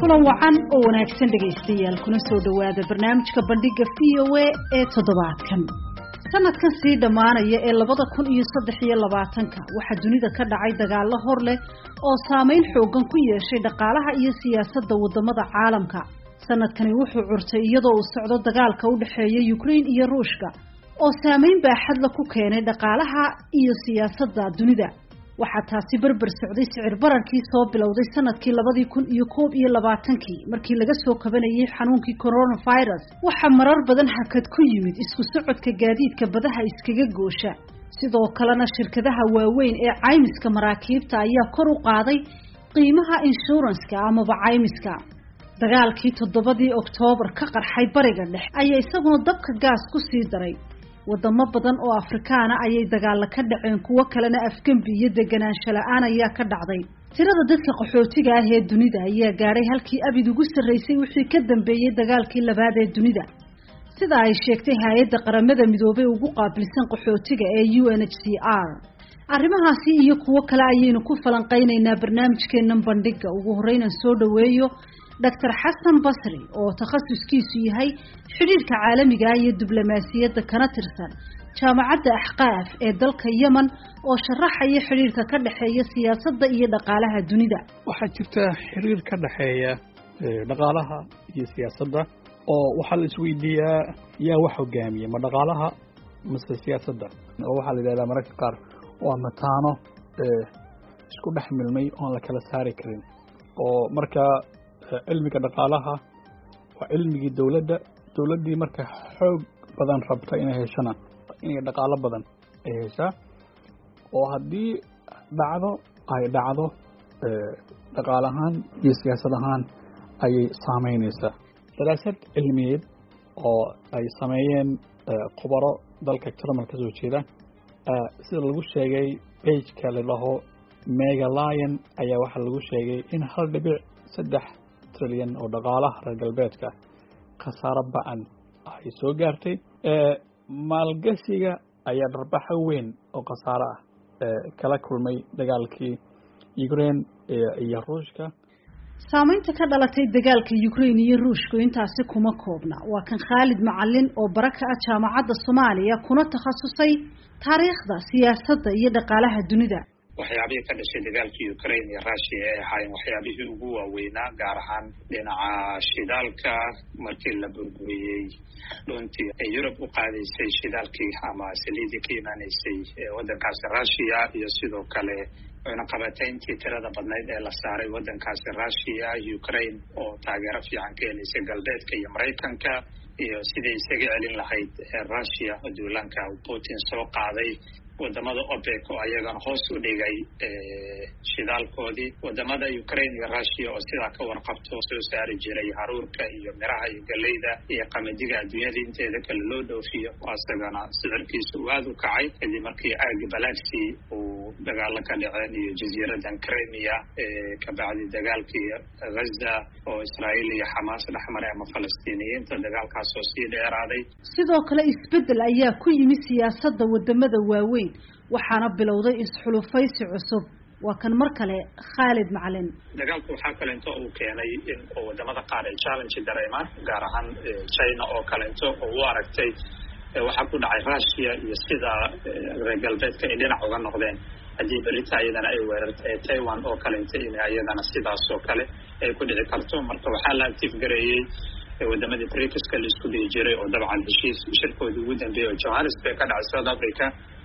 kulan wacan oo wanaagsan dhagaystayaal kuna soo dhawaada barnaamijka bandhiga VOA ee toddobaadkan. sanadkan sii dhamaanaya ee 2023 waxaa dunida ka dhacay dagaalo hor leh oo saameyn xoogan ku yeeshay dhaqaalaha iyo siyaasadda wadamada caalamka. sanadkani wuxuu curtay iyadoo uu socdo dagaalka u dhaxeeya Ukraine iyo Ruushka oo saameyn baaxad leh ku keenay dhaqaalaha iyo siyaasadda dunida. waxaa taasi barbar socday sicir bararkii soo bilowday sanadkii 2021 markii laga soo kabanayay xanuunkii coronavirus. waxaa marar badan hakad ku yimid isku socodka gaadiidka badaha iskaga goosha. sidoo kalena shirkadaha waaweyn ee caymiska maraakiibta ayaa kor u qaaday qiimaha insurance-ka amaba caymiska. dagaalkii 7 Oktoobar ka qarxay bariga dhexe ayaa isaguna dabka gaas ku sii daray. wadamo badan oo Afrikaan ah ayay dagaal ka dhaceen, kuwa kalena afgambi iyo deganaansho la'aan ayaa ka dhacday. tirada dadka qaxootiga ah ee dunida ayaa gaaray halkii abid ugu sareysay wixii ka dambeeyay dagaalkii labaad ee dunida. sida ay sheegtay hay'adda qaramada midoobay ugu qaabilsan qaxootiga ee UNHCR. arrimahaasi iyo kuwo kale ayaynu ku falanqeynaynaa barnaamijkeennan bandhiga. ugu horreyn soo dhaweeyo Dr. Xasan Basri oo takhasuskiisu yahay xiriirka caalamiga ah iyo diblomaasiyadda kana tirsan jaamacadda Ahqaaf ee dalka Yemen oo sharaxaya xiriirka ka dhaxeeya siyaasadda iyo dhaqaalaha dunida. waxaa jirta xiriir ka dhaxeeya dhaqaalaha iyo siyaasadda oo waxaa la isweydiiyaa yaa wax hogaamiya ma dhaqaalaha mise siyaasadda. oo waxaa la yidhahdaa mararka qaar waa mataano isku dhex milmay oon la kala saari karin. oo marka cilmiga dhaqaalaha waa cilmigii dawladdii marka xoog badan rabta inay heshana inay dhaqaalo badan ay heshaa. oo haddii ay dhacdo dhaqaale ahaan iyo siyaasad ahaan ayay saameynaysaa. daraasad cilmiyeed oo ay sameeyeen khubaro dalka Jarmal ka soo jeeda sida lagu sheegay page-ka la dhaho Mega Lion ayaa waxaa lagu sheegay in 1.3 trilyan oo dhaqaalaha reer galbeedka khasaaro ba'an ay soo gaartay. maalgashiga ayaa darbaxa weyn oo khasaaro ah kala kulmay dagaalkii Ukraine iyo Ruushka. saameynta ka dhalatay dagaalka Ukraine iyo Ruushka intaasi kuma koobna. waa kan Khalid Macallin oo baraka ah jaamacadda Soomaaliya kuna takhasusay taariikhda, siyaasadda iyo dhaqaalaha dunida. waxyaabihii ka dhashay dagaalkii Ukraine iyo Russia ee ahaayeen waxyaabihii ugu waaweynaa, gaar ahaan dhinaca shidaalka markii la burburiyey dhuntii ay Europe u qaadaysay shidaalkii ama saliidii ka imaanaysay waddankaasi Russia, iyo sidoo kale cunaqabatayntii tirada badnayd ee la saaray waddankaasi Russia, Ukraine oo taageero fiican ka helaysay galbeedka iyo Maraykanka, iyo sidii isaga celin lahayd Russia duulaanka Putin soo qaaday. wadamada OPEC oo ayagana hoos u dhigay shidaalkoodii. wadamada Ukraine iyo Russia oo sidaa ka warqabto soo saari jiray haruurka iyo miraha iyo galeyda iyo qamadiga adduunyada inteeda kale loo dhoofiyo, asagana sicirkiisu uu aad u kacay kadib markii aagga Black Sea uu dagaalo ka dhaceen iyo jasiiradan Crimea ka bacdi dagaalkii Gaza oo Israa'iil iyo Xamaas dhexmaray ama Falastiiniyiinta dagaalkaas oo sii dheeraaday. sidoo kale isbedel ayaa ku yimid siyaasadda wadamada waaweyn, waxaana bilowday isxulufaysi cusub. waa kan mar kale Khalid Macallin. dagaalku waxaa kaleento uu keenay in wadamada qaar ay challenge dareemaan, gaar ahaan China oo kaleento oo u aragtay waxaa ku dhacay Russia iyo sida reer galbeedka ay dhinac uga noqdeen. haddii berita ayadana ay weerartay Taiwan oo kaleento in ayadana sidaas oo kale ay ku dhici karto. marka waxaa la active gareeyay wadamadii BRICS-ka la isku dhihi jiray oo dabcan heshiis shirkoodii ugu dambeeyay oo Johannesburg ka dhacay South Africa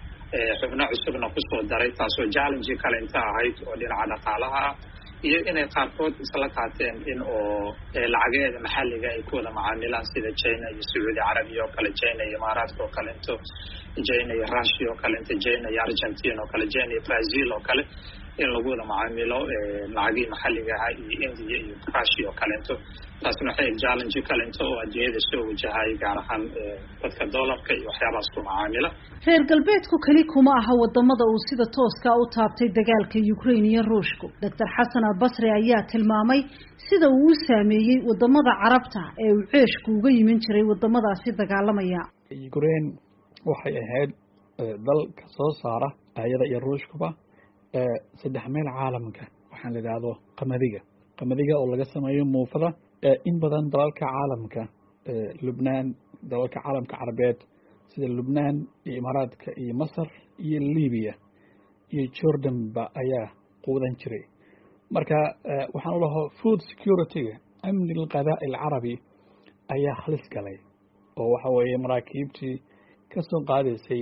xubno cusubna ku soo daray, taasoo challenge kale inta ahayd oo dhinaca dhaqaalaha ah, iyo inay qaarkood isla qaateen in oo lacageeda maxalliga ay ku wada macaamilaan sida China iyo Saudi Arabia oo kale, China iyo Imaaraadka oo kale, China iyo Russia oo kale, China iyo Argentina oo kale, China iyo Brazil oo kale, in lagu wada macaamilo lacagii maxalliga ah iyo India iyo Russia oo kale. taasna waxay challenge kale oo adduunyada soo wajahay, gaar ahaan dadka dollarka iyo waxyaabahaas ku macaamila. reer galbeedku kali kuma aha wadamada uu sida tooska u taabtay dagaalka Ukraine iyo Ruushka. Dr. Xasan Basri ayaa tilmaamay sida uu saameeyay wadamada Carabta ee uu ceeshku uga yimin jiray wadamadaasi dagaalamaya. Ukraine waxay ahayd dal ka soo saara ayada iyo Ruushkuba 3 meel caalamka waxaan la yiraahdo qamadiga qamadiga oo laga sameeyo muufada in badan dalalka caalamka Lubnaan dalalka caalamka carabeed sida Lubnaan iyo Imaaraadka iyo Masar iyo Liibiya iyo Jordan ba ayaa quudan jiray marka waxaan u lahaa food security amni الغذاء العربي ayaa halis galay oo waxa weeye maraakiibtii ka soo qaadaysay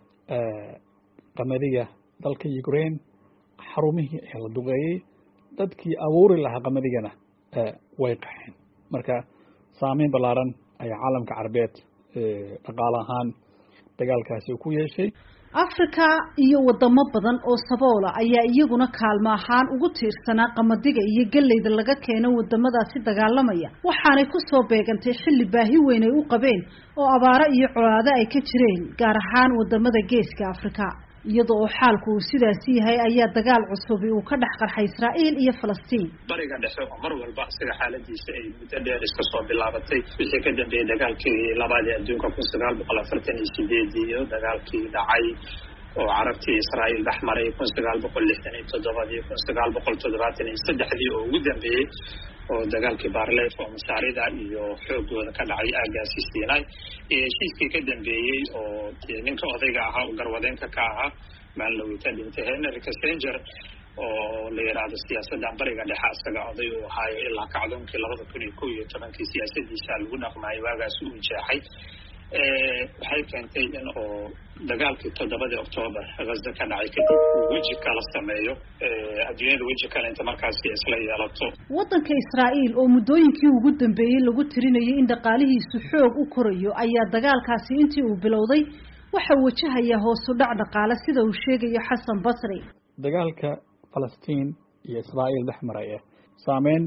qamadiga dalka Ukraine xarumihii ay la duqeeyay dadkii abuuri lahaa qamadiyana way qaxeen marka saameyn balaaran ayaa caalamka carabeed dhaqaale ahaan dagaalkaasi ku yeeshay Afrika iyo wadamo badan oo saboola ayaa iyaguna kaalmo ahaan ugu tiirsanaa qamadiga iyo galleyda laga keeno wadamadaasi dagaalamaya waxaanay ku soo beegantay xilli baahi weyn ay u qabeen oo abaaro iyo colaado ay ka jireen gaar ahaan wadamada geeska Afrika iyadoo oo xaalku uu sidaas yahay ayaa dagaal cusub uu ka dhex qarxay Israa'iil iyo Falastiin bariga dhexe oo mar walba isaga xaaladiisa ay muddo dheer iska soo bilaabatay wixii ka dambeeyay dagaalkii labaad ee adduunka 1948 iyo dagaalkii dhacay oo carabtii Israa'iil dhaxmaray 1967 iyo 1973 oo ugu dambeeyay oo dagaalkii Barleef oo masaarida iyo xoogooda ka dhacay aagaasi Siinay iyo heshiiskii ka dambeeyay oo ninka odayga ahaa oo garwadeenka ka ahaa maalowita dhintay Henry Kissinger oo la yiraahdo siyaasadda bariga dhexe asaga oday uu ahaa ilaa kacdoonkii 2011 siyaasadiisa lagu dhaqmay waagaas uu jeexay waxay keentay in oo dagaalkii 7 Oktoobar Gaza ka dhacay kadib waji kala sameeyo adduunyada waji kale inta markaas isla yeelato wadanka Israa'iil oo muddooyinkii ugu dambeeyay lagu tirinayay in dhaqaalihiisu xoog u korayo ayaa dagaalkaasi intii uu bilowday waxa wajahaya hoos u dhac dhaqaale sida uu sheegayo Xasan Basri dagaalka Falastiin iyo Israa'iil dhexmaraya saameyn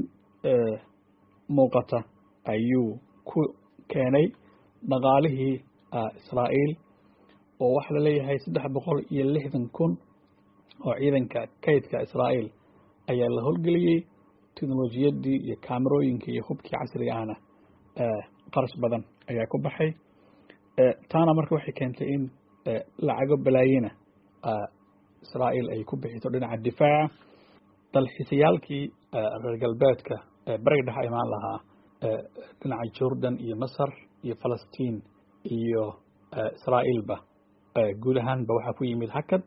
muuqata ayuu ku keenay dhaqaalihii Israa'iil oo waxa la leeyahay 360,000 oo ciidanka kaydka Israa'iil ayaa la howlgeliyay teknolojiyadii iyo kaamirooyinkii iyo hubkii casriga ahna qarash badan ayaa ku baxay taana marka waxay keentay in lacago balaayina Israa'iil ay ku bixiso dhinaca difaaca dalxiisayaalkii reer galbeedka bariga dhexe imaan lahaa dhinaca Jordan iyo Masar iyo Falastiin iyo Israa'iilba guud ahaanba waxa ku yimid hakad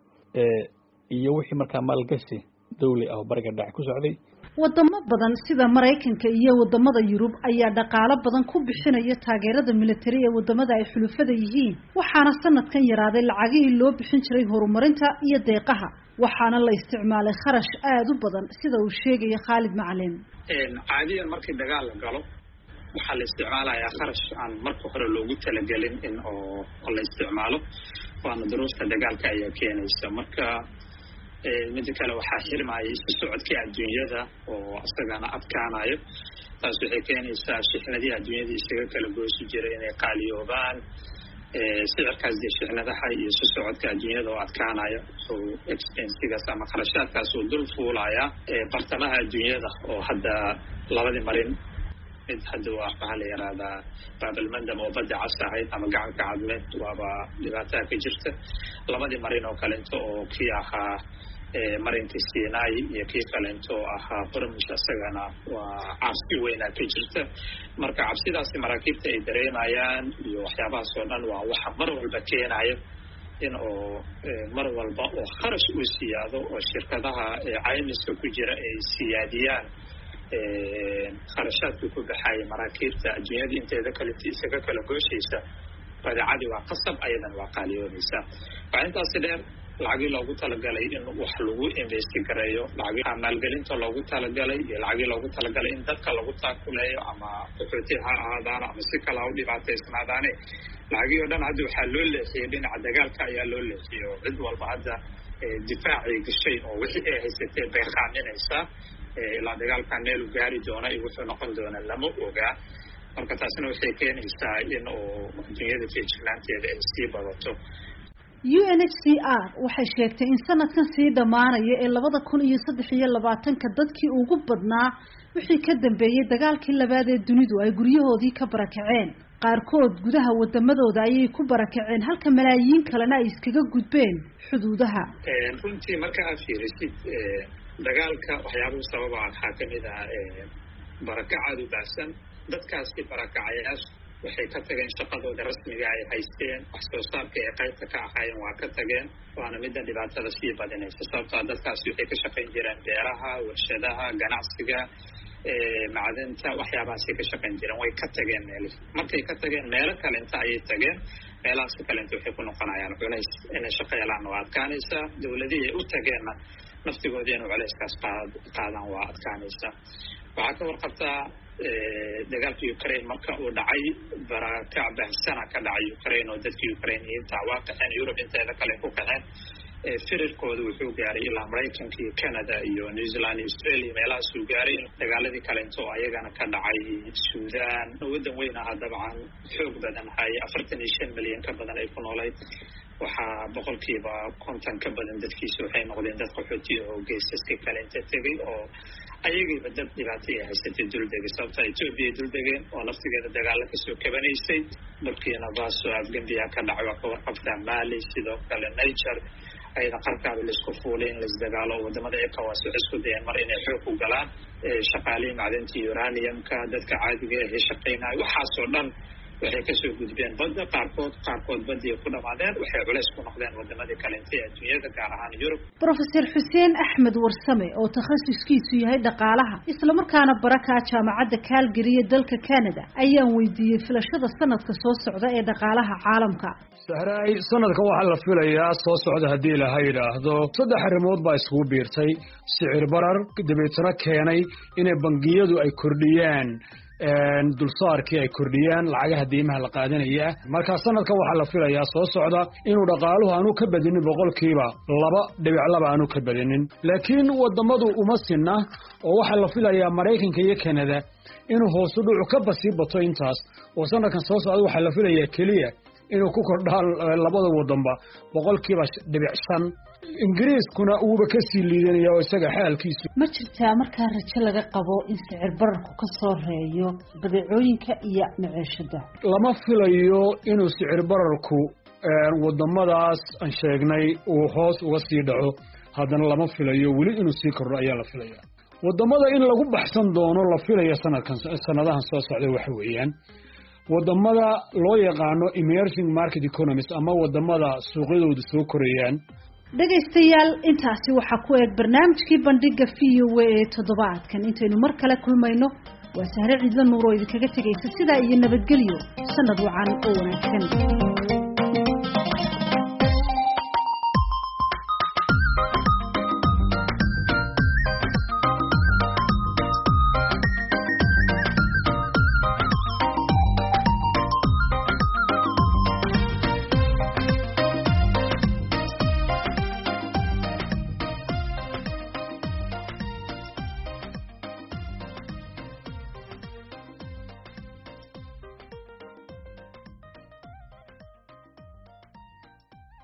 iyo wixii markaa maalgashi dawli ah bariga dhexe ku socday wadamo badan sida Mareykanka iyo wadamada Yurub ayaa dhaqaale badan ku bixinaya taageerada militari ee wadamada ay xulufada yihiin waxaana sanadkan yaraaday lacagihii loo bixin jiray horumarinta iyo deeqaha waxaana la isticmaalay kharash aad u badan sida uu sheegay Khalid Macalin caadiyan markii dagaal la galo waxaa la isticmaalayaa kharash aan marka hore loogu talagelin in oo la isticmaalo waana duruusta dagaalka ayaa keenaysa marka mid kale waxaa xirmaayay isu socodkii adduunyada oo asagana adkaanayo taas waxay keenaysaa shixnadii adduunyada isaga kala goosi jiray inay qaaliyoobaan sicirkaas shixnadaha iyo isu socodka adduunyada oo adkaanayo oo expensigaas ama kharashaadkaas oo dul fuulaya bartamaha adduunyada oo hadda labadii marin mid hadda waxaa la yiraahdaa baabalmandam oo badda cas ahayd ama gacanka cadmeed waaba dhibaatada ka jirta labadii marin oo kaleento oo kii ahaa marinka Siinay iyo kii kaleento ahaa Hormuz asagana waa cabsi weyn ka jirta marka cabsidaasi maraakiibta ay dareemayaan iyo waxyaabahaas oo dhan waa waxa mar walba keenaya in oo mar walba oo kharash u siyaado oo shirkadaha caymiska ku jira ay siyaadiyaan kharashaadka ku baxay maraakiibta adduunyada inteeda kale isaga kala gooshaysa badeecadi waa qasab ayadan waa qaaliyoonaysa waa intaas dheer lacagii loogu talagalay in wax lagu invest gareeyo lacagii maalgelinta loogu talagalay iyo lacagii loogu talagalay in dadka lagu taakuleeyo ama qaxooti ha ahaadaan ama si kale u dhibaataysnaadaane lacagii oo dhan hadda waxaa loo leexiyay dhinaca dagaalka ayaa loo leexiyay cid walba hadda difaacii gashay oo wixii ay haysatay bay qaaminaysaa ilaa dagaalkan meel u gaari doona iyo wuxuu noqon doona lama ogaa marka taasina waxay keenaysaa in oo adduunyada feejignaanteeda ay sii badato UNHCR waxay sheegtay in sanadkan sii dhamaanaya ee 2023 dadkii ugu badnaa wixii ka dambeeyay dagaalkii labaad ee dunidu ay guryahoodii ka barakaceen qaarkood gudaha wadamadooda ayay ku barakaceen halka malaayiin kalena ay iskaga gudbeen xuduudaha runtii marka aad fiirisid dagaalka waxyaabuhu sababa waxaa kamid ah barakacaad u baahsan. dadkaasi barakacayaasha waxay ka tageen shaqadooda rasmiga ay haysteen, wax soo saarka ay qaybta ka ahaayeen waa ka tageen, waana midda dhibaatada sii badinaysa. sababtaa dadkaasi waxay ka shaqayn jireen beeraha, warshadaha, ganacsiga, macdanta, waxyaabahaasay ka shaqayn jireen. way ka tageen meelihii. markay ka tageen meelo kalenta ayay tageen. meelahaas kalenta waxay ku noqonayaan culays. inay shaqo helaanna waa adkaanaysaa. dawladihii ay u tageenna naftigoodii inuu culayskaas qaadaan waa adkaanaysaa. waxaa ka warqabtaa dagaalka Ukraine marka uu dhacay, barakac baahsana ka dhacay Ukraine oo dadkii Ukrainiyiinta waa qaxeen, Europe inteeda kale ku qaxeen. firarkooda wuxuu gaaray ilaa Mareykanka iyo Canada iyo New Zealand iyo Australia, meelahaas uu gaaray. dagaaladii kalento ayagana ka dhacay Sudan, waddan weyn ah dabcan xoog badan hay 45 milyan ka badan ay ku noolayd. waxaa 50% ka badan dadkiisa waxay noqdeen dad qaxooti oo geesaska kale inta tegay, oo ayagiiba dad dhibaato ay haysatay duldegay. sababta Ethiopia duldegeen oo naftigeeda dagaalo kasoo kabanaysay. Burkina Faso, Gambia ka dhacay, waa ka warqabtaa Mali, sidoo kale Niger ayada qarkaaba laisku fuulay in laisdagaalo. wadamada ECOWAS waxay isku dayeen mar inay xoog u galaan shaqaalihii macdintii uraniumka, dadka caadiga ee shaqaynaya, waxaasoo dhan waxay kasoo gudbeen badda. qaarkood badii ku dhamaadeen. waxay culays ku noqdeen wadamadii kale intay adduunyada, gaar ahaan Yurub. Professor Xuseen Axmed Warsame oo takhasuskiisu yahay dhaqaalaha isla markaana baraka jaamacadda Calgary ee dalka Canada ayaan weydiiyey filashada sanadka soo socda ee dhaqaalaha caalamka. Sahray, sanadka waxaa la filayaa soo socda haddii la yiraahdo 3 arrimood baa isugu biirtay. sicir barar dibadna keenay inay bangiyadu ay kordhiyaan dulsaarkii ay kordhiyaan lacagaha deymaha la qaadanaya. marka sanadka waxaa la filayaa soo socda inuu dhaqaaluhu aanu ka badinin 2.2 aanu ka badinin. laakiin wadamadu uma sinna oo waxaa la filayaa Mareykanka iyo Canada inuu hoos u dhaco ka basii bato intaas. oo sanadkan soo socda waxaa la filayaa kaliya inuu ku kordhaan labada wadanba 5%. Ingiriiskuna uuba ka sii liidanaya oo isaga xaalkiisu. ma jirtaa markaa rajo laga qabo in sicir bararku ka soo reeyo badeecooyinka iyo maciishada? lama filayo inuu sicir bararku wadamadaas aan sheegnay uu hoos uga sii dhaco. haddana lama filayo weli inuu sii kordho ayaa la filayaa. wadamada in lagu baxsan doono la filaya sanadahan soo socda waxa weeyaan wadamada loo yaqaano emerging market economies ama wadamada suuqyadoodu soo korayaan. dhagaystayaal, intaasi waxaa ku eeg barnaamijkii bandhiga VOA ee toddobaadkan. intaynu mar kale kulmayno waa Sahre Ciidla Nuur oo idinkaga tegaysa sidaa iyo nabadgelyo. sanad wacan oo wanaagsan.